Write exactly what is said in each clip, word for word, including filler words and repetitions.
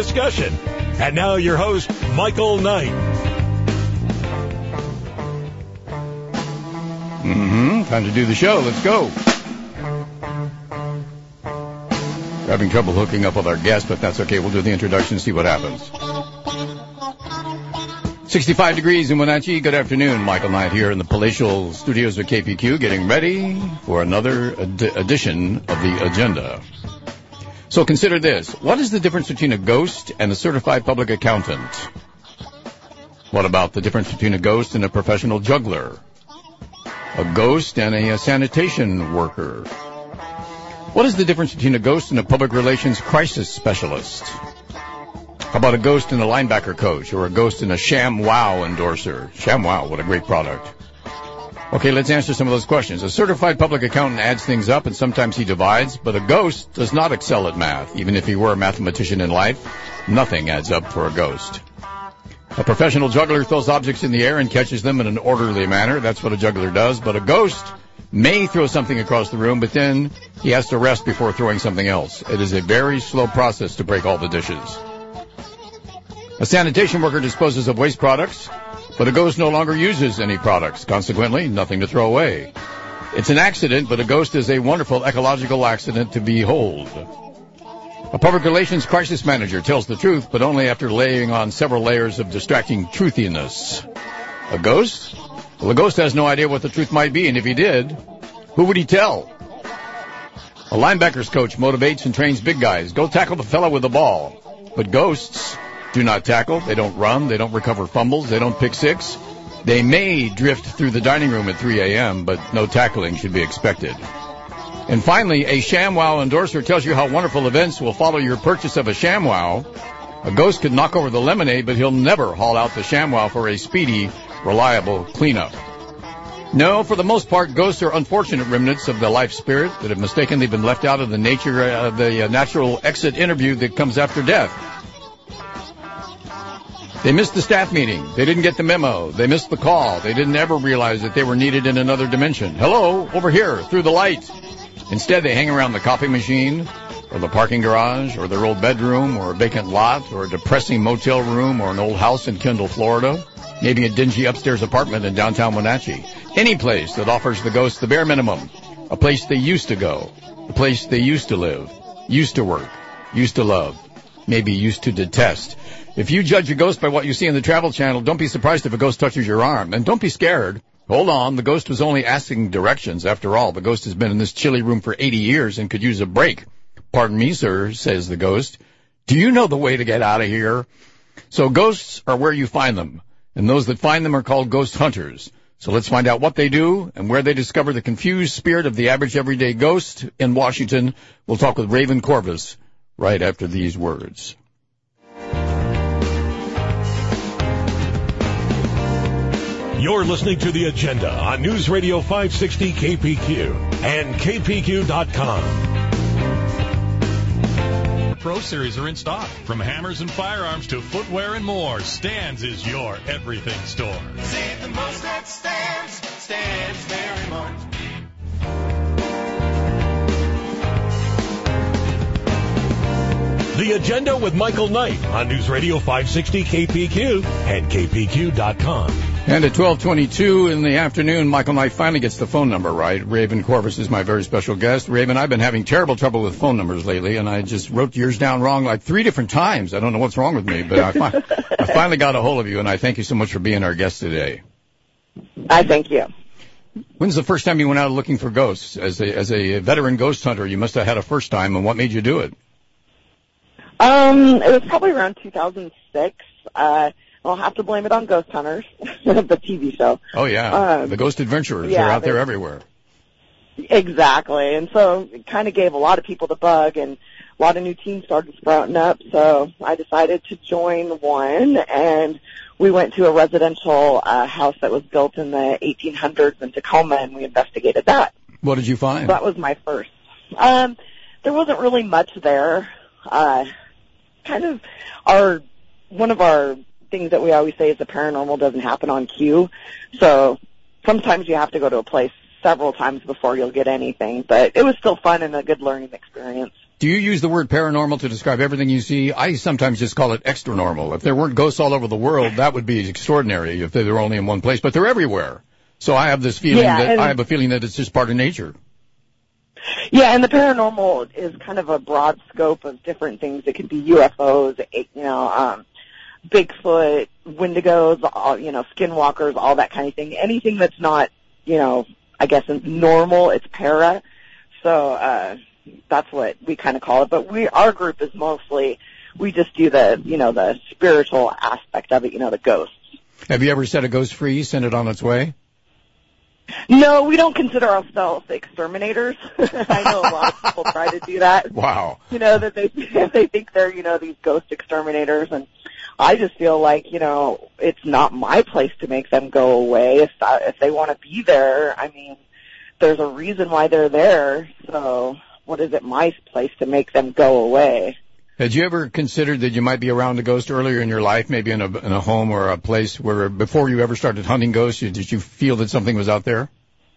discussion. And now your host, Michael Knight. Mm-hmm. Time to do the show. Let's go. We're having trouble hooking up with our guest, but that's okay. We'll do the introduction and see what happens. sixty-five degrees in Wenatchee. Good afternoon. Michael Knight here in the palatial studios of K P Q, getting ready for another ed- edition of the agenda. So consider this. What is the difference between a ghost and a certified public accountant? What about the difference between a ghost and a professional juggler? A ghost and a, a sanitation worker? What is the difference between a ghost and a public relations crisis specialist? How about a ghost and a linebacker coach, or a ghost and a ShamWow endorser? ShamWow, what a great product. Okay, let's answer some of those questions. A certified public accountant adds things up, and sometimes he divides, but a ghost does not excel at math. Even if he were a mathematician in life, nothing adds up for a ghost. A professional juggler throws objects in the air and catches them in an orderly manner. That's what a juggler does. But a ghost may throw something across the room, but then he has to rest before throwing something else. It is a very slow process to break all the dishes. A sanitation worker disposes of waste products, but a ghost no longer uses any products. Consequently, nothing to throw away. It's an accident, but a ghost is a wonderful ecological accident to behold. A public relations crisis manager tells the truth, but only after laying on several layers of distracting truthiness. A ghost? Well, a ghost has no idea what the truth might be, and if he did, who would he tell? A linebacker's coach motivates and trains big guys. Go tackle the fella with the ball. But ghosts do not tackle. They don't run. They don't recover fumbles. They don't pick six. They may drift through the dining room at three a.m., but no tackling should be expected. And finally, a ShamWow endorser tells you how wonderful events will follow your purchase of a ShamWow. A ghost could knock over the lemonade, but he'll never haul out the ShamWow for a speedy, reliable cleanup. No, for the most part, ghosts are unfortunate remnants of the life spirit that have mistakenly been left out of the nature of the uh, natural exit interview that comes after death. They missed the staff meeting. They didn't get the memo. They missed the call. They didn't ever realize that they were needed in another dimension. Hello, over here, through the light. Instead, they hang around the coffee machine, or the parking garage, or their old bedroom, or a vacant lot, or a depressing motel room, or an old house in Kendall, Florida, maybe a dingy upstairs apartment in downtown Wenatchee. Any place that offers the ghosts the bare minimum. A place they used to go. A place they used to live. Used to work. Used to love. Maybe used to detest. If you judge a ghost by what you see in the Travel Channel, don't be surprised if a ghost touches your arm. And don't be scared. Hold on, the ghost was only asking directions. After all, the ghost has been in this chilly room for eighty years and could use a break. Pardon me, sir, says the ghost. Do you know the way to get out of here? So ghosts are where you find them, and those that find them are called ghost hunters. So let's find out what they do and where they discover the confused spirit of the average everyday ghost in Washington. We'll talk with Raven Corvus right after these words. You're listening to The Agenda on News Radio five sixty K P Q and K P Q dot com. Pro Series are in stock. From hammers and firearms to footwear and more, Stan's is your everything store. Save the most at Stan's. Stan's very much. The Agenda with Michael Knight on News Radio five sixty K P Q and K P Q dot com. And at twelve twenty-two in the afternoon, Michael Knight finally gets the phone number right. Raven Corvus is my very special guest. Raven, I've been having terrible trouble with phone numbers lately, and I just wrote yours down wrong like three different times. I don't know what's wrong with me, but I, fi- I finally got a hold of you, and I thank you so much for being our guest today. I thank you. When's the first time you went out looking for ghosts? As a, as a veteran ghost hunter, you must have had a first time, and what made you do it? Um, it was probably around two thousand six. Uh, I'll have to blame it on Ghost Hunters, the T V show. Oh, yeah. Um, the Ghost Adventurers. Yeah, They're out there everywhere. Exactly. And so it kind of gave a lot of people the bug, and a lot of new teams started sprouting up. So I decided to join one, and we went to a residential uh, house that was built in the eighteen hundreds in Tacoma, and we investigated that. What did you find? So that was my first. Um, there wasn't really much there. Uh, kind of our, one of our things that we always say is the paranormal doesn't happen on cue. So sometimes you have to go to a place several times before you'll get anything, but it was still fun and a good learning experience. Do you use the word paranormal to describe everything you see? I sometimes just call it extra normal. If there weren't ghosts all over the world, that would be extraordinary if they were only in one place, but they're everywhere. So I have this feeling Yeah, that and- I have a feeling that it's just part of nature. Yeah, and the paranormal is kind of a broad scope of different things. It could be U F Os, you know, um, Bigfoot, Wendigos, all, you know, skinwalkers, all that kind of thing. Anything that's not, you know, I guess it's normal, it's para. So uh, that's what we kind of call it. But we, our group is mostly, we just do the, you know, the spiritual aspect of it, you know, the ghosts. Have you ever set a ghost free, sent it on its way? No, we don't consider ourselves exterminators. I know a lot of people try to do that. Wow. You know, that they they think they're, you know, these ghost exterminators, and I just feel like, you know, it's not my place to make them go away. If if they want to be there, I mean, there's a reason why they're there. So what is it my place to make them go away? Had you ever considered that you might be around a ghost earlier in your life, maybe in a in a home or a place where before you ever started hunting ghosts, you, did you feel that something was out there?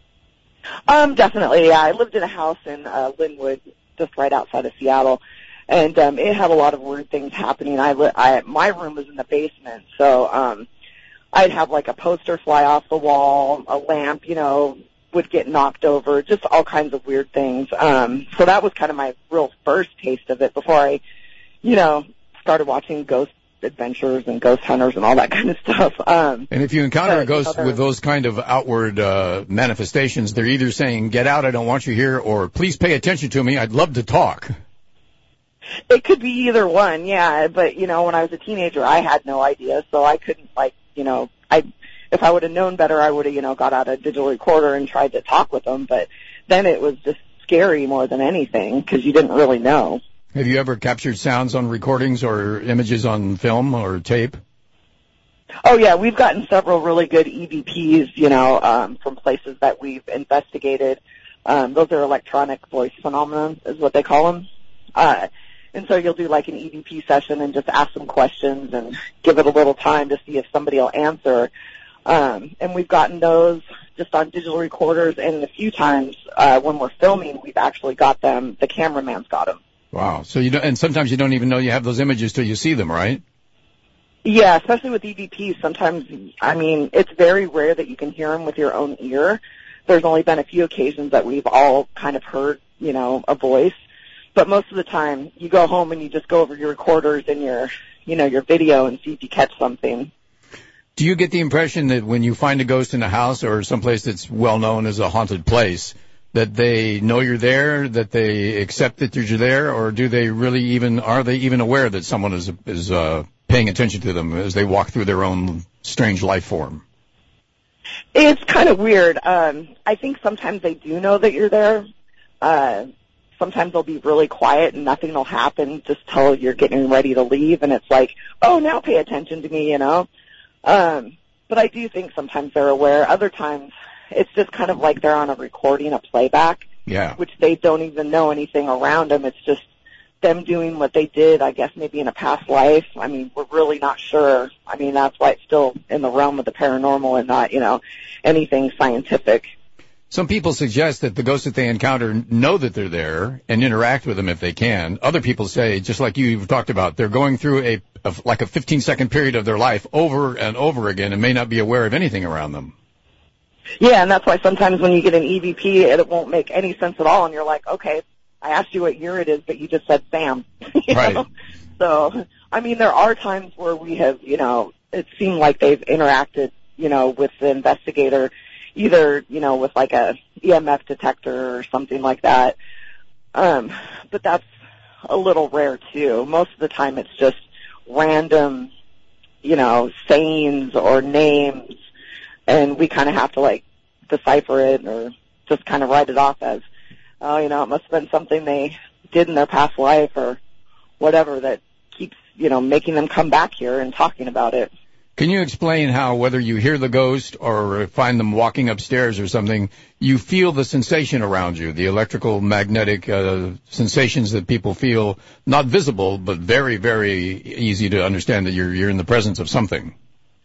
Um, definitely, yeah. I lived in a house in uh, Linwood, just right outside of Seattle, and um, it had a lot of weird things happening. I, li- I my room was in the basement, so um, I'd have like a poster fly off the wall, a lamp, you know, would get knocked over, just all kinds of weird things. Um, so that was kind of my real first taste of it before I, you know, started watching Ghost Adventures and Ghost Hunters and all that kind of stuff. Um, and if you encounter but, a ghost you know, with those kind of outward uh, manifestations, they're either saying, get out, I don't want you here, or please pay attention to me, I'd love to talk. It could be either one, yeah. But, you know, when I was a teenager, I had no idea, so I couldn't, like, you know, I if I would have known better, I would have, you know, got out a digital recorder and tried to talk with them. But then it was just scary more than anything because you didn't really know. Have you ever captured sounds on recordings or images on film or tape? Oh, yeah, we've gotten several really good E V Ps, you know, um, from places that we've investigated. Um, those are electronic voice phenomena is what they call them. Uh, and so you'll do like an E V P session and just ask some questions and give it a little time to see if somebody will answer. Um, and we've gotten those just on digital recorders, and a few times uh, when we're filming, we've actually got them, the cameraman's got them. Wow. So you don't, and sometimes you don't even know you have those images till you see them, right? Yeah, especially with E V Ps. Sometimes, I mean, it's very rare that you can hear them with your own ear. There's only been a few occasions that we've all kind of heard, you know, a voice. But most of the time, you go home and you just go over your recorders and your, you know, your video and see if you catch something. Do you get the impression that when you find a ghost in a house or someplace that's well known as a haunted place, that they know you're there, that they accept that you're there, or do they really even, are they even aware that someone is, is, uh, paying attention to them as they walk through their own strange life form? It's kind of weird. Um, I think sometimes they do know that you're there. Uh, sometimes they'll be really quiet and nothing will happen just till you're getting ready to leave, and it's like, oh, now pay attention to me, you know. Um, but I do think sometimes they're aware. Other times it's just kind of like they're on a recording, a playback, yeah, which they don't even know anything around them. It's just them doing what they did, I guess, maybe in a past life. I mean, we're really not sure. I mean, that's why it's still in the realm of the paranormal and not, you know, anything scientific. Some people suggest that the ghosts that they encounter know that they're there and interact with them if they can. Other people say, just like you've talked about, they're going through a, a like a fifteen-second period of their life over and over again and may not be aware of anything around them. Yeah, and that's why sometimes when you get an E V P, it won't make any sense at all, and you're like, okay, I asked you what year it is, but you just said Sam. you Right. know? So, I mean, there are times where we have, you know, it seemed like they've interacted, you know, with the investigator, either, you know, with like a E M F detector or something like that. Um, but that's a little rare too. Most of the time it's just random, you know, sayings or names, and we kind of have to like decipher it or just kind of write it off as, oh, you know, it must have been something they did in their past life or whatever that keeps, you know, making them come back here and talking about it. Can you explain how, whether you hear the ghost or find them walking upstairs or something, you feel the sensation around you, the electrical, magnetic uh, sensations that people feel, not visible, but very, very easy to understand that you're you're in the presence of something?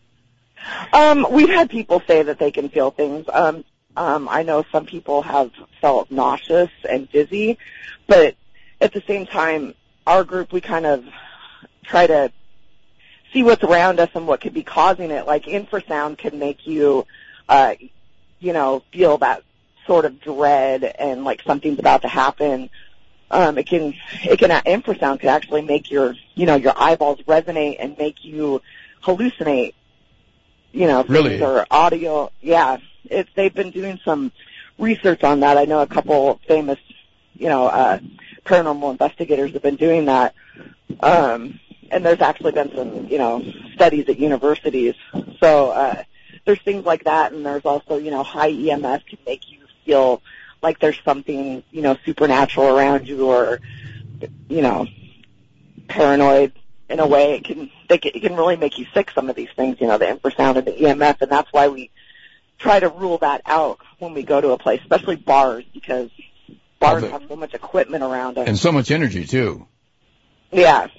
Um, we've had people say that they can feel things. Um, um, I know some people have felt nauseous and dizzy, but at the same time, our group, we kind of try to see what's around us and what could be causing it. Like infrasound can make you, uh, you know, feel that sort of dread and like something's about to happen. Um, it can, it can, infrasound can actually make your, you know, your eyeballs resonate and make you hallucinate, you know, really? things or audio. Yeah. It's, they've been doing some research on that. I know a couple famous, you know, uh, paranormal investigators have been doing that. Um, and there's actually been some, you know, studies at universities. So, uh, there's things like that. And there's also, you know, high E M S can make you feel like there's something, you know, supernatural around you, or, you know, paranoid in a way. It can, they can, it can really make you sick, some of these things, you know, the infrasound and the E M F, and that's why we try to rule that out when we go to a place, especially bars, because bars have so much equipment around them. And so much energy, too. Yeah.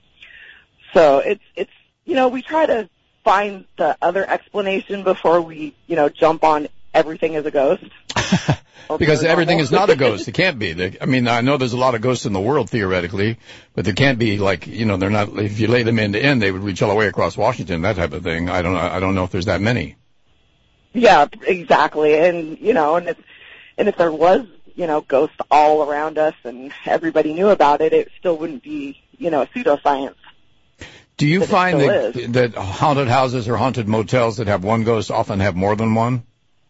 So it's, it's, you know, we try to find the other explanation before we, you know, jump on everything as a ghost. Because everything is not a ghost. It can't be. They, I mean, I know there's a lot of ghosts in the world, theoretically, but there can't be, like, you know, they're not, if you lay them end to end, they would reach all the way across Washington, that type of thing. I don't know, I don't know if there's that many. Yeah, exactly. And, you know, and if, and if there was, you know, ghosts all around us and everybody knew about it, it still wouldn't be, you know, a pseudoscience. Do you find that, is. that haunted houses or haunted motels that have one ghost often have more than one?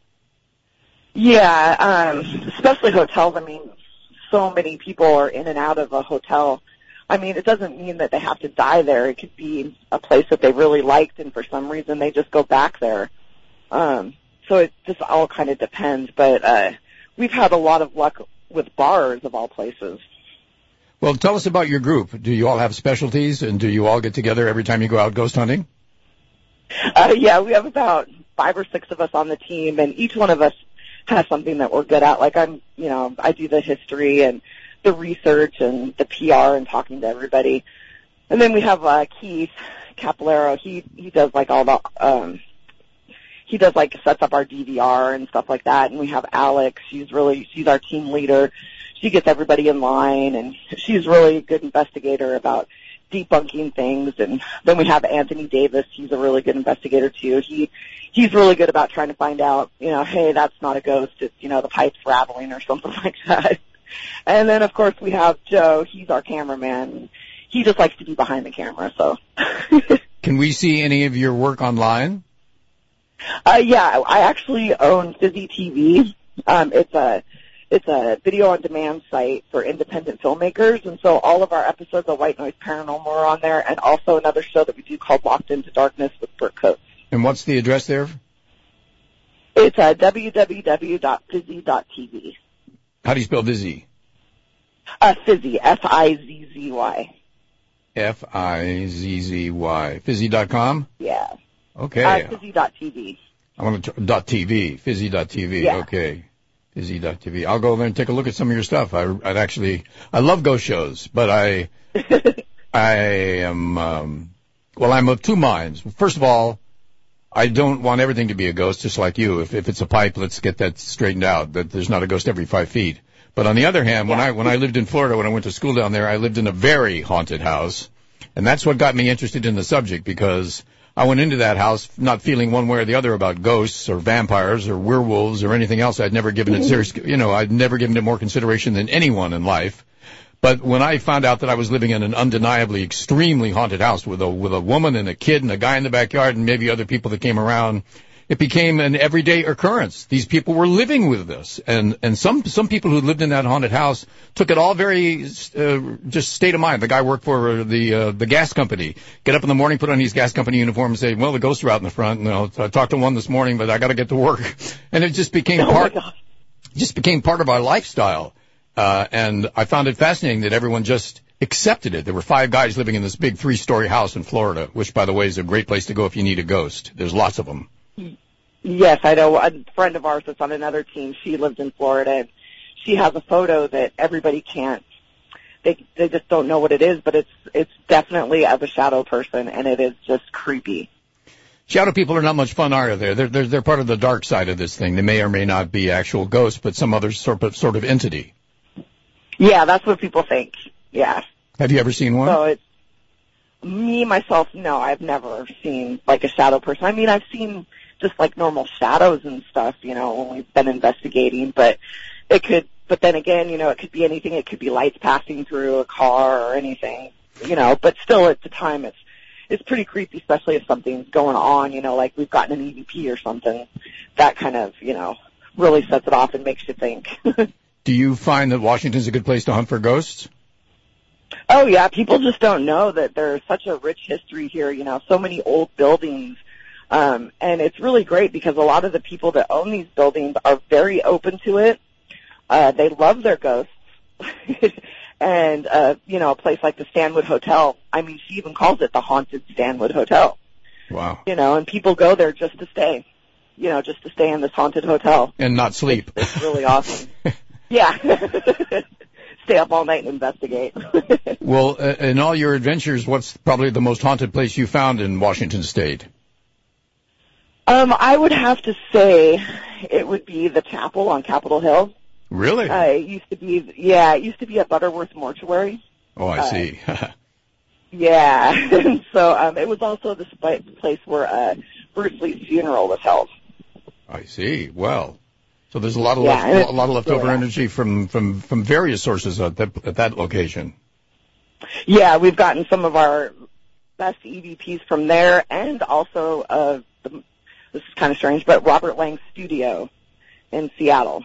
Yeah, um, especially hotels. I mean, so many people are in and out of a hotel. I mean, it doesn't mean that they have to die there. It could be a place that they really liked, and for some reason they just go back there. Um, so it just all kind of depends. But uh, we've had a lot of luck with bars, of all places. Well, tell us about your group. Do you all have specialties, and do you all get together every time you go out ghost hunting? Uh, yeah, we have about five or six of us on the team, and each one of us has something that we're good at. Like I'm, you know, I do the history and the research and the P R and talking to everybody. And then we have uh, Keith Capillero. He he does like all the, um, he does like sets up our D V R and stuff like that. And we have Alex. She's really, she's our team leader. She gets everybody in line, and she's really a good investigator about debunking things. And then we have Anthony Davis. He's a really good investigator too. He he's really good about trying to find out, you know, hey, that's not a ghost. It's, you know, the pipe's rattling or something like that. And then of course we have Joe. He's our cameraman. He just likes to be behind the camera. So can we see any of your work online? Uh, yeah, I actually own Fizzy T V. Um, it's a It's a video-on-demand site for independent filmmakers, and so all of our episodes of White Noise Paranormal are on there, and also another show that we do called Locked Into Darkness with Burt Coates. And what's the address there? It's uh, w w w dot fizzy dot t v. How do you spell Vizzy? Uh, Fizzy, F I Z Z Y. F I Z Z Y. Fizzy dot com? Yeah. Okay. Uh, Fizzy dot t v. I want to, dot TV, Fizzy dot T V, yeah. Okay. Fizzy dot T V. I'll go there and take a look at some of your stuff. I, I'd actually, I love ghost shows, but I, I am, um, well, I'm of two minds. First of all, I don't want everything to be a ghost, just like you. If, if it's a pipe, let's get that straightened out, that there's not a ghost every five feet. But on the other hand, when I, when I lived in Florida, when I went to school down there, I lived in a very haunted house. And that's what got me interested in the subject, because I went into that house not feeling one way or the other about ghosts or vampires or werewolves or anything else. I'd never given it serious, you know, I'd never given it more consideration than anyone in life. But when I found out that I was living in an undeniably extremely haunted house with a, with a woman and a kid and a guy in the backyard and maybe other people that came around, it became an everyday occurrence. These people were living with this. And, and some, some people who lived in that haunted house took it all very, uh, just state of mind. The guy worked for the, uh, the gas company. Get up in the morning, put on his gas company uniform and say, well, the ghosts are out in the front. You know, I talked to one this morning, but I gotta get to work. And it just became oh part, just became part of our lifestyle. Uh, and I found it fascinating that everyone just accepted it. There were five guys living in this big three-story house in Florida, which, by the way, is a great place to go if you need a ghost. There's lots of them. Yes, I know. A friend of ours that's on another team, she lived in Florida, and she has a photo that everybody can't, they they just don't know what it is, but it's it's definitely of a shadow person, and it is just creepy. Shadow people are not much fun, are they? They're, they're, they're part of the dark side of this thing. They may or may not be actual ghosts, but some other sort of, sort of entity. Yeah, that's what people think. Yeah. Have you ever seen one? So it's me, myself, no, I've never seen like a shadow person. I mean, I've seen just like normal shadows and stuff, you know, when we've been investigating, but it could, but then again, you know, it could be anything. It could be lights passing through a car or anything, you know, but still at the time it's, it's pretty creepy, especially if something's going on, you know, like we've gotten an E V P or something. That kind of, you know, really sets it off and makes you think. Do you find that Washington's a good place to hunt for ghosts? Oh, yeah. People just don't know that there's such a rich history here, you know, so many old buildings. Um, and it's really great because a lot of the people that own these buildings are very open to it. Uh, they love their ghosts. And, uh, you know, a place like the Stanwood Hotel, I mean, she even calls it the Haunted Stanwood Hotel. Wow. You know, and people go there just to stay, you know, just to stay in this haunted hotel. And not sleep. It's, it's really awesome. Yeah. Stay up all night and investigate. Well, uh, in all your adventures, what's probably the most haunted place you found in Washington State? Um, I would have to say it would be the chapel on Capitol Hill. Really? Uh, it used to be, yeah, it used to be a Butterworth mortuary. Oh, I uh, see. Yeah. And so um, it was also the sp- place where uh, Bruce Lee's funeral was held. I see. Well, so there's a lot of Yeah, left, and a lot of leftover yeah. energy from, from, from various sources at that, at that location. Yeah, we've gotten some of our best E V Ps from there, and also uh, the, this is kind of strange, but Robert Lang's studio in Seattle.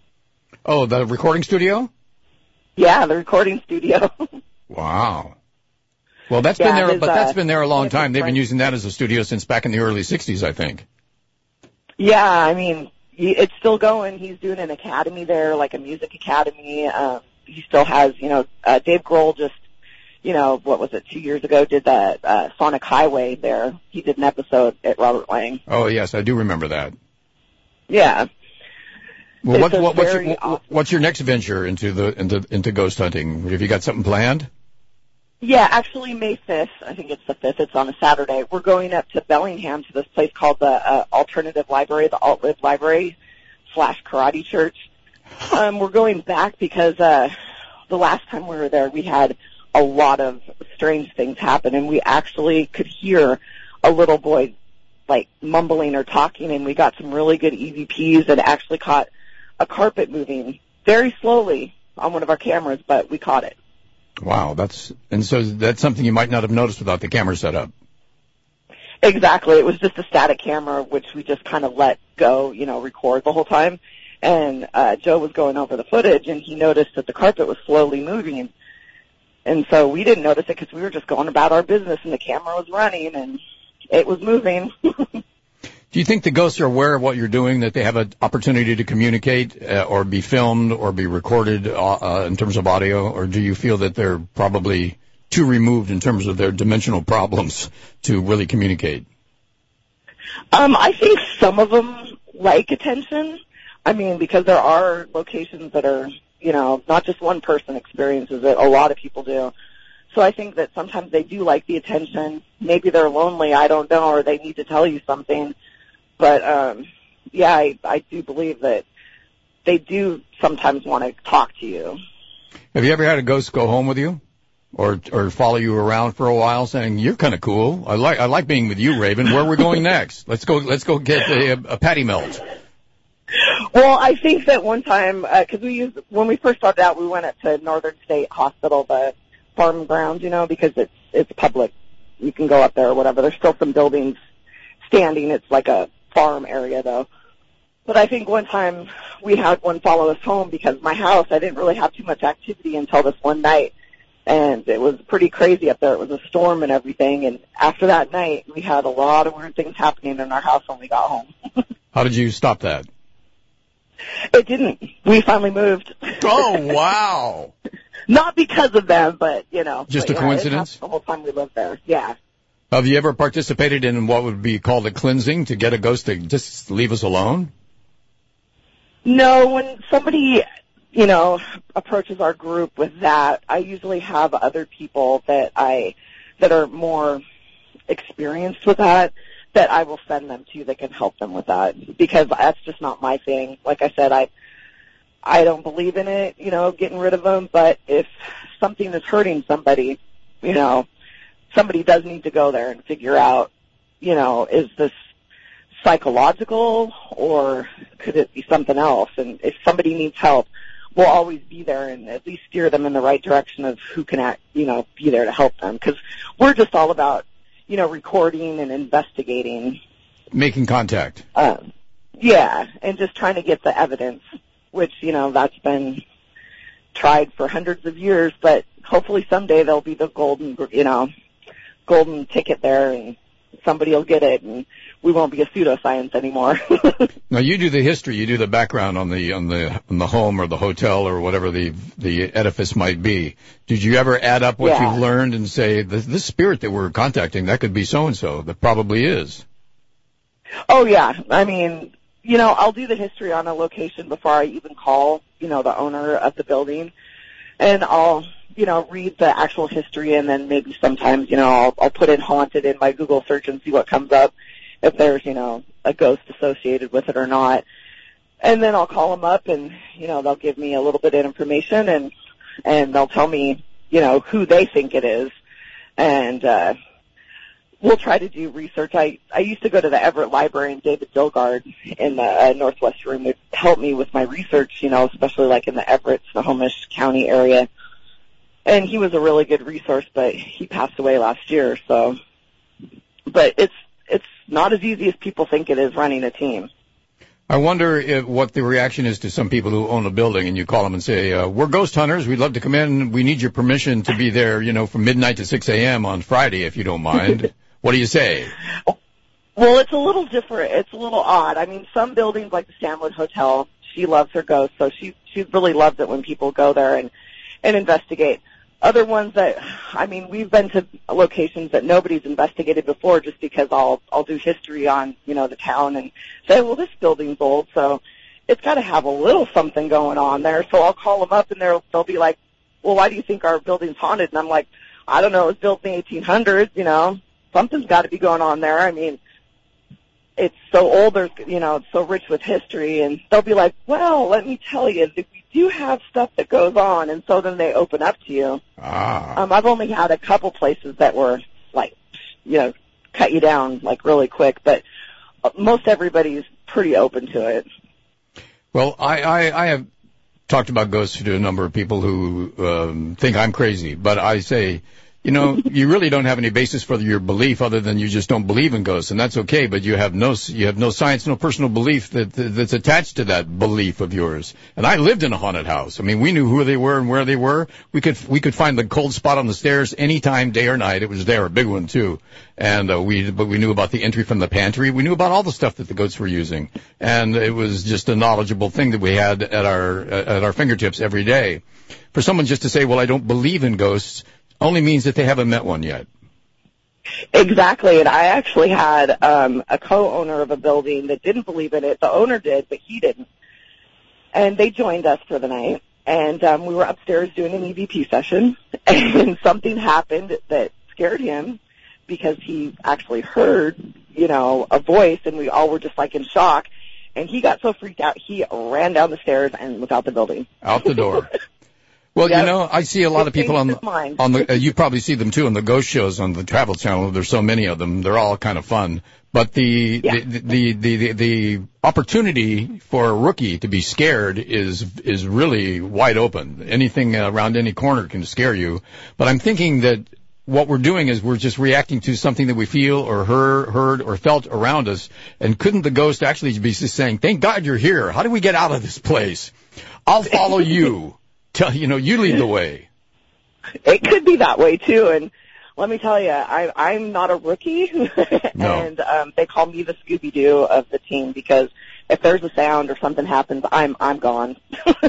Oh, the recording studio? Yeah, the recording studio. Wow. Well, that's Yeah, been there, his, but that's uh, been there a long his time. They've been friend- using that as a studio since back in the early sixties, I think. Yeah, I mean, he, it's still going. He's doing an academy there, like a music academy. Um, he still has, you know, uh, Dave Grohl just, you know, what was it, two years ago, did that uh, Sonic Highway there. He did an episode at Robert Lang. Oh, yes, I do remember that. Yeah. Well, what, It's a what, what's, your, very what, what's your next venture into the into into ghost hunting? Have you got something planned? Yeah, actually May fifth, I think it's the fifth, it's on a Saturday. We're going up to Bellingham to this place called the uh, Alternative Library, the Alt-Lib Library slash Karate Church. Um, we're going back because uh, the last time we were there, we had a lot of strange things happen, and we actually could hear a little boy, like, mumbling or talking, and we got some really good E V Ps and actually caught a carpet moving very slowly on one of our cameras, but we caught it. Wow, that's and so that's something you might not have noticed without the camera set up. Exactly. It was just a static camera, which we just kind of let go, you know, record the whole time. And uh, Joe was going over the footage, and he noticed that the carpet was slowly moving. And so we didn't notice it because we were just going about our business, and the camera was running, and it was moving. Do you think the ghosts are aware of what you're doing, that they have an opportunity to communicate uh, or be filmed or be recorded uh, uh, in terms of audio, or do you feel that they're probably too removed in terms of their dimensional problems to really communicate? Um, I think some of them like attention. I mean, because there are locations that are, you know, not just one person experiences it. A lot of people do. So I think that sometimes they do like the attention. Maybe they're lonely, I don't know, or they need to tell you something. But, um, yeah, I, I do believe that they do sometimes want to talk to you. Have you ever had a ghost go home with you? Or or follow you around for a while, saying you're kind of cool. I like I like being with you, Raven. Where are we going next? Let's go. Let's go get a, a patty melt. Well, I think that one time because uh, we used when we first started out, we went up to Northern State Hospital, the farm grounds, you know, because it's it's public. You can go up there or whatever. There's still some buildings standing. It's like a farm area though. But I think one time we had one follow us home because my house, I didn't really have too much activity until this one night. And it was pretty crazy up there. It was a storm and everything. And after that night, we had a lot of weird things happening in our house when we got home. How did you stop that? It didn't. We finally moved. Oh, wow. Not because of them, but, you know. Just but, a yeah, coincidence? it happened the whole time we lived there. Yeah. Have you ever participated in what would be called a cleansing to get a ghost to just leave us alone? No, when somebody, you know, approaches our group with that, I usually have other people that I, that are more experienced with that, that I will send them to that can help them with that, because that's just not my thing. Like I said, I, I don't believe in it, you know, getting rid of them, but if something is hurting somebody, you know, somebody does need to go there and figure out, you know, is this psychological or could it be something else? And if somebody needs help, we'll always be there and at least steer them in the right direction of who can, act, you know, be there to help them. Because we're just all about, you know, recording and investigating. Making contact. Um, yeah, and just trying to get the evidence, which, you know, that's been tried for hundreds of years, but hopefully someday there'll be the golden, you know, golden ticket there and somebody will get it and we won't be a pseudoscience anymore. Now you do the history, you do the background on the on the on the home or the hotel or whatever the the edifice might be. Did you ever add up what yeah. you've learned and say this, this spirit that we're contacting, that could be so and so? That probably is. Oh yeah, I mean, you know, I'll do the history on a location before I even call, you know, the owner of the building, and I'll, you know, read the actual history, and then maybe sometimes, you know, I'll, I'll put in haunted in my Google search and see what comes up, if there's, you know, a ghost associated with it or not. And then I'll call them up and, you know, they'll give me a little bit of information and, and they'll tell me, you know, who they think it is. And, uh, we'll try to do research. I, I used to go to the Everett Library, and David Dilgard in the uh, Northwest Room would help me with my research, you know, especially like in the Everett, Snohomish County area. And he was a really good resource, but he passed away last year, so. But it's, it's not as easy as people think it is running a team. I wonder if, what the reaction is to some people who own a building and you call them and say, uh, we're ghost hunters. We'd love to come in. We need your permission to be there, you know, from midnight to six a.m. on Friday, if you don't mind. What do you say? Well, it's a little different. It's a little odd. I mean, some buildings like the Stanwood Hotel, she loves her ghosts, so she, she really loves it when people go there and, and investigate. Other ones that, I mean, we've been to locations that nobody's investigated before just because I'll, I'll do history on, you know, the town and say, well, this building's old, so it's got to have a little something going on there. So I'll call them up and they'll, they'll be like, well, why do you think our building's haunted? And I'm like, I don't know, it was built in the eighteen hundreds, you know, something's got to be going on there. I mean, it's so old, there's, you know, it's so rich with history. And they'll be like, well, let me tell you, we do have stuff that goes on. And so then they open up to you. Ah. Um, I've only had a couple places that were like, you know, cut you down like really quick, but most everybody's pretty open to it. Well, I, I, I have talked about ghosts to a number of people who um, think I'm crazy, but I say, you know, you really don't have any basis for your belief other than you just don't believe in ghosts, and that's okay. But you have no, you have no science, no personal belief that that's attached to that belief of yours. And I lived in a haunted house. I mean, we knew who they were and where they were. We could we could find the cold spot on the stairs anytime, day or night. It was there, a big one too. And uh, we, but we knew about the entry from the pantry. We knew about all the stuff that the ghosts were using, and it was just a knowledgeable thing that we had at our at our fingertips every day. For someone just to say, well, I don't believe in ghosts, only means that they haven't met one yet. Exactly, and I actually had um, a co-owner of a building that didn't believe in it. The owner did, but he didn't. And they joined us for the night, and um, we were upstairs doing an E V P session, and something happened that scared him because he actually heard, you know, a voice, and we all were just like in shock. And he got so freaked out, he ran down the stairs and was out the building. Out the door. Well, yep. You know, I see a lot of people on the, on the, uh, you probably see them too on the ghost shows on the Travel Channel. There's so many of them. They're all kind of fun. But the, yeah. the, the, the, the, the opportunity for a rookie to be scared is, is really wide open. Anything around any corner can scare you. But I'm thinking that what we're doing is we're just reacting to something that we feel or heard, heard or felt around us. And couldn't the ghost actually be just saying, thank God you're here. How do we get out of this place? I'll follow you. Tell, you know, you lead the way. It could be that way, too. And let me tell you, I, I'm not a rookie. No. And um, they call me the Scooby-Doo of the team because if there's a sound or something happens, I'm I'm gone.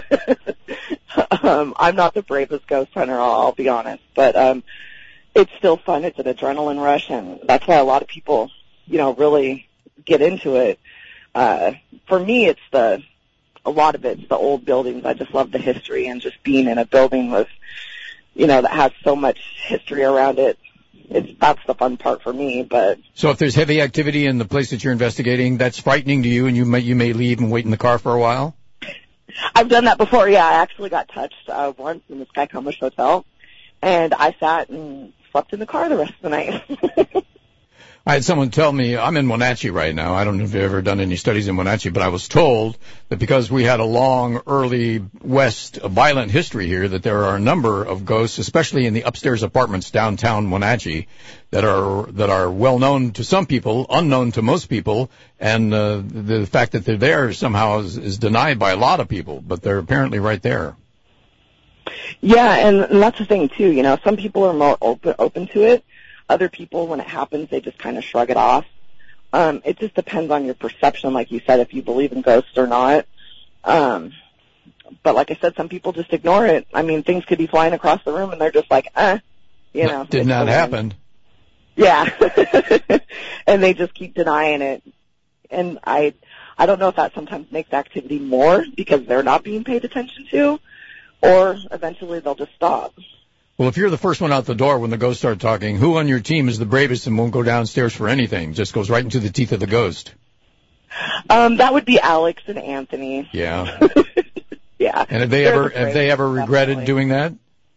um, I'm not the bravest ghost hunter, I'll, I'll be honest. But um, it's still fun. It's an adrenaline rush, and that's why a lot of people, you know, really get into it. Uh, for me, it's the... A lot of it's the old buildings. I just love the history and just being in a building with, you know, that has so much history around it. It's, that's the fun part for me, but. So if there's heavy activity in the place that you're investigating, that's frightening to you and you may, you may leave and wait in the car for a while? I've done that before. Yeah, I actually got touched uh, once in the Skycomish Hotel, and I sat and slept in the car the rest of the night. I had someone tell me, I'm in Wenatchee right now. I don't know if you've ever done any studies in Wenatchee, but I was told that because we had a long, early West violent history here, that there are a number of ghosts, especially in the upstairs apartments downtown Wenatchee, that are that are well known to some people, unknown to most people, and uh, the fact that they're there somehow is, is denied by a lot of people, but they're apparently right there. Yeah, and, and that's the thing, too. You know, some people are more open, open to it. Other people, when it happens, they just kind of shrug it off. Um, it just depends on your perception, like you said, if you believe in ghosts or not. Um, but like I said, some people just ignore it. I mean, things could be flying across the room, and they're just like, eh, you know. Did not happen. Yeah. And they just keep denying it. And I, I don't know if that sometimes makes activity more because they're not being paid attention to, or eventually they'll just stop. Well, if you're the first one out the door when the ghosts start talking, who on your team is the bravest and won't go downstairs for anything? Just goes right into the teeth of the ghost. Um, that would be Alex and Anthony. Yeah. Yeah. And have they They're ever the have they ever regretted definitely. doing that?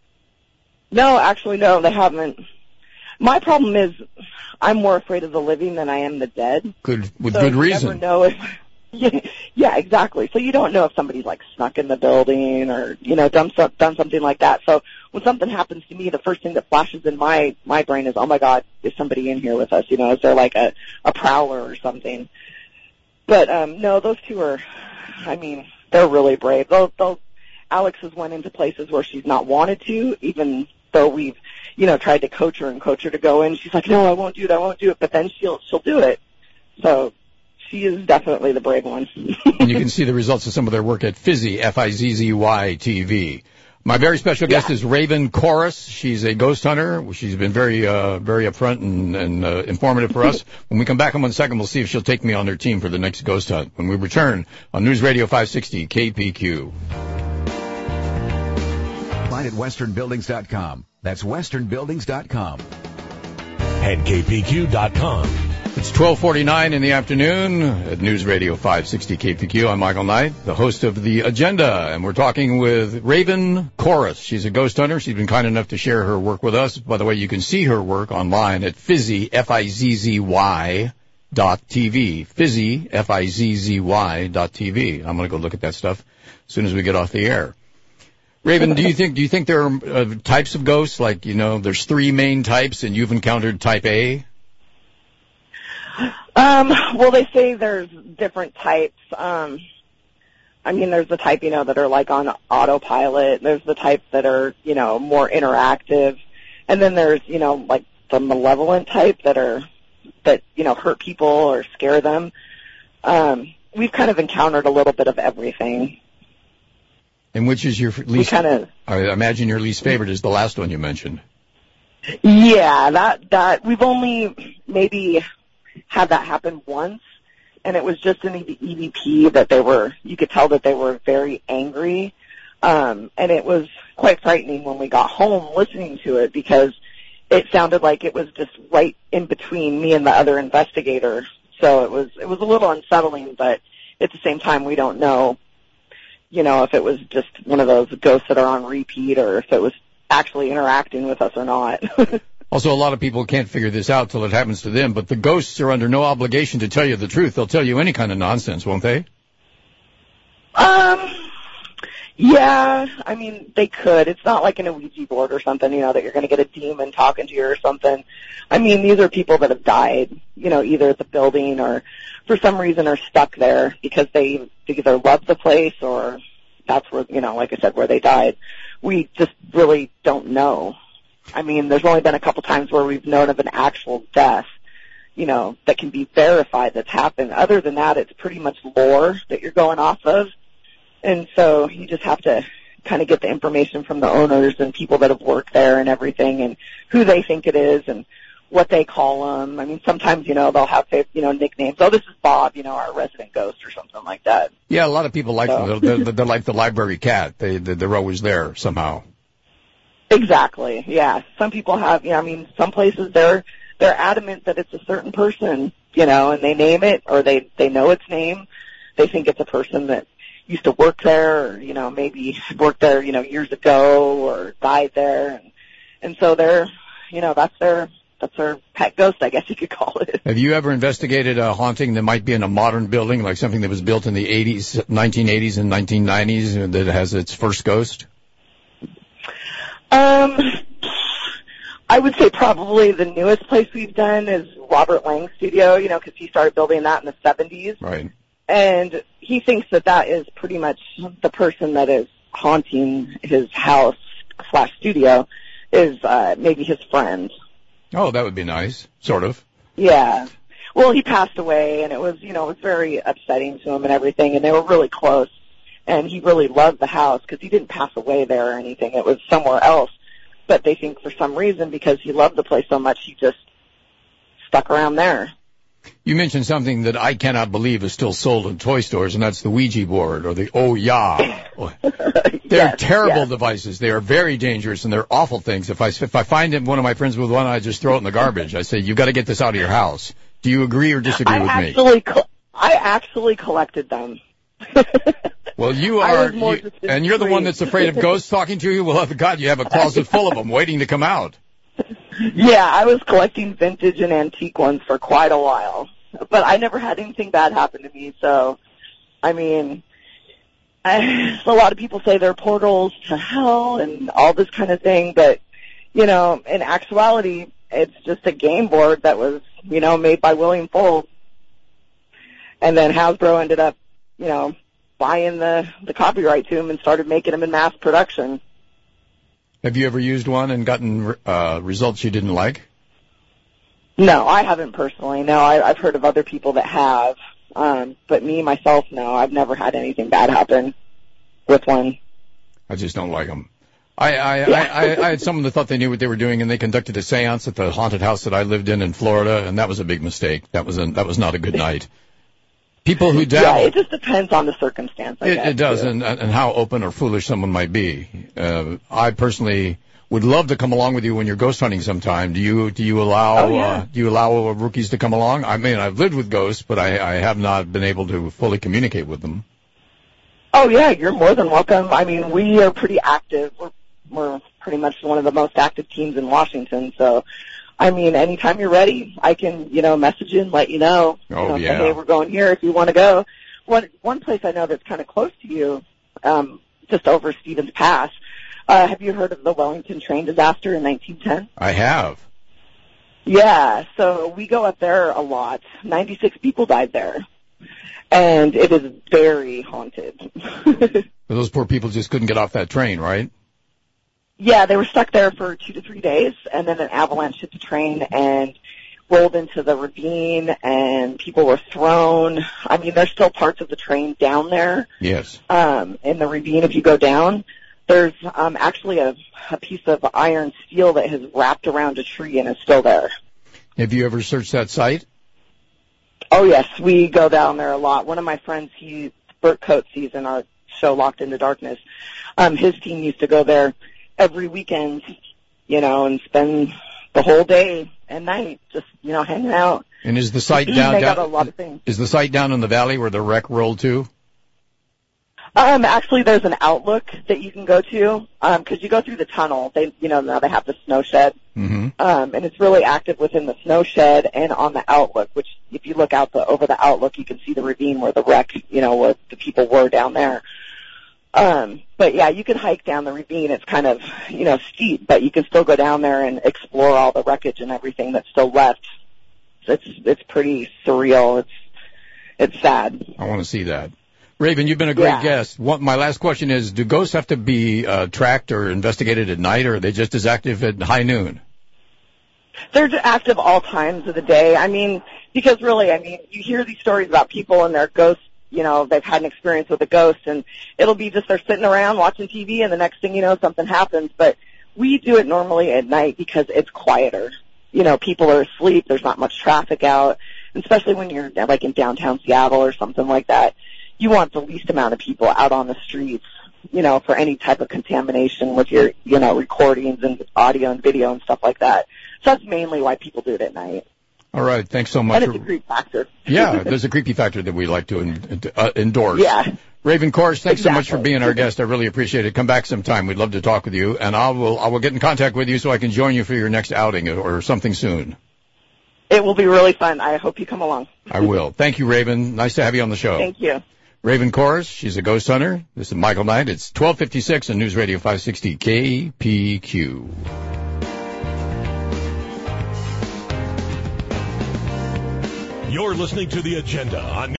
No, actually, no, they haven't. My problem is I'm more afraid of the living than I am the dead. Good, with so good you reason. Never know if, yeah, yeah, exactly. So you don't know if somebody's like snuck in the building or you know done so, done something like that. So when something happens to me, the first thing that flashes in my my brain is, oh my God, is somebody in here with us? You know, is there like a a prowler or something? But um, no, those two are. I mean, they're really brave. They'll, they'll, Alex has went into places where she's not wanted to, even though we've, you know, tried to coach her and coach her to go in. She's like, no, I won't do it, I won't do it. But then she'll she'll do it. So she is definitely the brave one. And you can see the results of some of their work at Fizzy, F I Z Z Y T V. My very special guest Yeah. is Raven Chorus. She's a ghost hunter. She's been very, uh, very upfront and, and uh, informative for us. When we come back in one second, we'll see if she'll take me on their team for the next ghost hunt. When we return on News Radio five sixty K P Q. Find at western buildings dot com. That's western buildings dot com. And K P Q dot com. It's twelve forty-nine in the afternoon at News Radio five sixty K P Q. I'm Michael Knight, the host of The Agenda, and we're talking with Raven Chorus. She's a ghost hunter. She's been kind enough to share her work with us. By the way, you can see her work online at Fizzy, F I Z Z Y dot T V. Fizzy, F I Z Z Y dot T V. I'm going to go look at that stuff as soon as we get off the air. Raven, do you think do you think there are uh, types of ghosts? Like, you know, there's three main types, and you've encountered type A? Um, well, they say there's different types. Um, I mean, there's the type, you know, that are like on autopilot. There's the type that are, you know, more interactive. And then there's, you know, like the malevolent type that are, that, you know, hurt people or scare them. Um, we've kind of encountered a little bit of everything. And which is your least? We kind of. I imagine your least favorite is the last one you mentioned. Yeah, that, that, we've only maybe had that happen once, and it was just in the E V P that they were, you could tell that they were very angry, um, and it was quite frightening when we got home listening to it because it sounded like it was just right in between me and the other investigator, so it was, it was a little unsettling, but at the same time we don't know, you know, if it was just one of those ghosts that are on repeat or if it was actually interacting with us or not. Also, a lot of people can't figure this out till it happens to them, but the ghosts are under no obligation to tell you the truth. They'll tell you any kind of nonsense, won't they? Um, yeah, I mean, they could. It's not like in a Ouija board or something, you know, that you're going to get a demon talking to you or something. I mean, these are people that have died, you know, either at the building or for some reason are stuck there because they either love the place or that's where, you know, like I said, where they died. We just really don't know. I mean, there's only been a couple times where we've known of an actual death, you know, that can be verified that's happened. Other than that, it's pretty much lore that you're going off of. And so you just have to kind of get the information from the owners and people that have worked there and everything and who they think it is and what they call them. I mean, sometimes, you know, they'll have, you know, nicknames. Oh, this is Bob, you know, our resident ghost or something like that. Yeah, a lot of people like So. them. They're, they're, they're like the library cat. They, they're always there somehow. Exactly. Yeah. Some people have, you know, I mean, some places they're, they're adamant that it's a certain person, you know, and they name it or they, they know its name. They think it's a person that, used to work there, or, you know, maybe worked there, you know, years ago or died there. And, and so they're, you know, that's their, that's their pet ghost, I guess you could call it. Have you ever investigated a haunting that might be in a modern building, like something that was built in the eighties, nineteen eighties and nineteen nineties that has its first ghost? Um, I would say probably the newest place we've done is Robert Lang's studio, you know, because he started building that in the seventies. Right. And he thinks that that is pretty much the person that is haunting his house slash studio is uh, maybe his friend. Oh, that would be nice, sort of. Yeah. Well, he passed away, and it was, you know, it was very upsetting to him and everything, and they were really close. And he really loved the house because he didn't pass away there or anything. It was somewhere else. But they think for some reason, because he loved the place so much, he just stuck around there. You mentioned something that I cannot believe is still sold in toy stores, and that's the Ouija board or the Oh Ya. They're yes, terrible yes. devices. They are very dangerous, and they're awful things. If I, if I find one of my friends with one, I just throw it in the garbage. I say, you've got to get this out of your house. Do you agree or disagree I with actually me? Co- I actually collected them. Well, you I are, was more you, just and you're the one that's afraid of ghosts talking to you? Well, God, you have a closet full of them waiting to come out. Yeah, I was collecting vintage and antique ones for quite a while. But I never had anything bad happen to me, so, I mean, I, a lot of people say they're portals to hell and all this kind of thing, but, you know, in actuality, it's just a game board that was, you know, made by William Fold. And then Hasbro ended up, you know, buying the, the copyright to them and started making them in mass production. Have you ever used one and gotten uh, results you didn't like? No, I haven't personally. No, I, I've heard of other people that have. Um, but me, myself, no, I've never had anything bad happen with one. I just don't like them. I, I, Yeah. I, I, I had someone that thought they knew what they were doing, and they conducted a seance at the haunted house that I lived in in Florida, and that was a big mistake. That was a, that was not a good night. People who dabble. Yeah, it just depends on the circumstance, I It, guess, it does, too. and, and how open or foolish someone might be. Uh, I personally would love to come along with you when you're ghost hunting sometime. Do you do you allow Oh, yeah. uh, do you allow uh, rookies to come along? I mean, I've lived with ghosts, but I, I have not been able to fully communicate with them. Oh, yeah, you're more than welcome. I mean, we are pretty active. We're, we're pretty much one of the most active teams in Washington, so, I mean, anytime you're ready, I can, you know, message you and let you know. Oh, you know, yeah. Say, hey, we're going here if you want to go. One, one place I know that's kind of close to you, um, just over Stevens Pass, uh, have you heard of the Wellington train disaster in nineteen ten? I have. Yeah, so we go up there a lot. ninety-six people died there. And it is very haunted. Those poor people just couldn't get off that train, right? Yeah, they were stuck there for two to three days, and then an avalanche hit the train and rolled into the ravine, and people were thrown. I mean, there's still parts of the train down there. Yes. Um, in the ravine, if you go down, there's um, actually a, a piece of iron steel that has wrapped around a tree and is still there. Have you ever searched that site? Oh, yes, we go down there a lot. One of my friends, he, Burt Coates, he's in our show Locked into Darkness. Um, his team used to go there every weekend, you know, and spend the whole day and night just, you know, hanging out. And is the site down, they got down a lot of things. is the site down in the valley where the wreck rolled to? Um, actually, there's an outlook that you can go to, um, cause you go through the tunnel. They, you know, now they have the snow shed. Mm-hmm. Um, and it's really active within the snow shed and on the outlook, which if you look out the, over the outlook, you can see the ravine where the wreck, you know, where the people were down there. Um, but yeah, you can hike down the ravine. It's kind of, you know, steep, but you can still go down there and explore all the wreckage and everything that's still left. So it's, it's pretty surreal. It's, it's sad. I want to see that. Raven, you've been a great Yeah. guest. What, my last question is, do ghosts have to be uh, tracked or investigated at night, or are they just as active at high noon? They're active all times of the day. I mean, because really, I mean, you hear these stories about people and their ghosts, you know, they've had an experience with a ghost, and it'll be just they're sitting around watching T V, and the next thing you know, something happens. But we do it normally at night because it's quieter. You know, people are asleep. There's not much traffic out, especially when you're like in downtown Seattle or something like that. You want the least amount of people out on the streets, you know, for any type of contamination with your, you know, recordings and audio and video and stuff like that. So that's mainly why people do it at night. All right. Thanks so much. And it's a creep factor. Yeah, there's a creepy factor that we like to en- uh, endorse. Yeah. Raven Kors, thanks exactly. so much for being our guest. I really appreciate it. Come back sometime. We'd love to talk with you, and I will I will get in contact with you so I can join you for your next outing or something soon. It will be really fun. I hope you come along. I will. Thank you, Raven. Nice to have you on the show. Thank you. Raven Kors, she's a ghost hunter. This is Michael Knight. It's twelve fifty-six on News Radio five sixty K P Q. You're listening to The Agenda on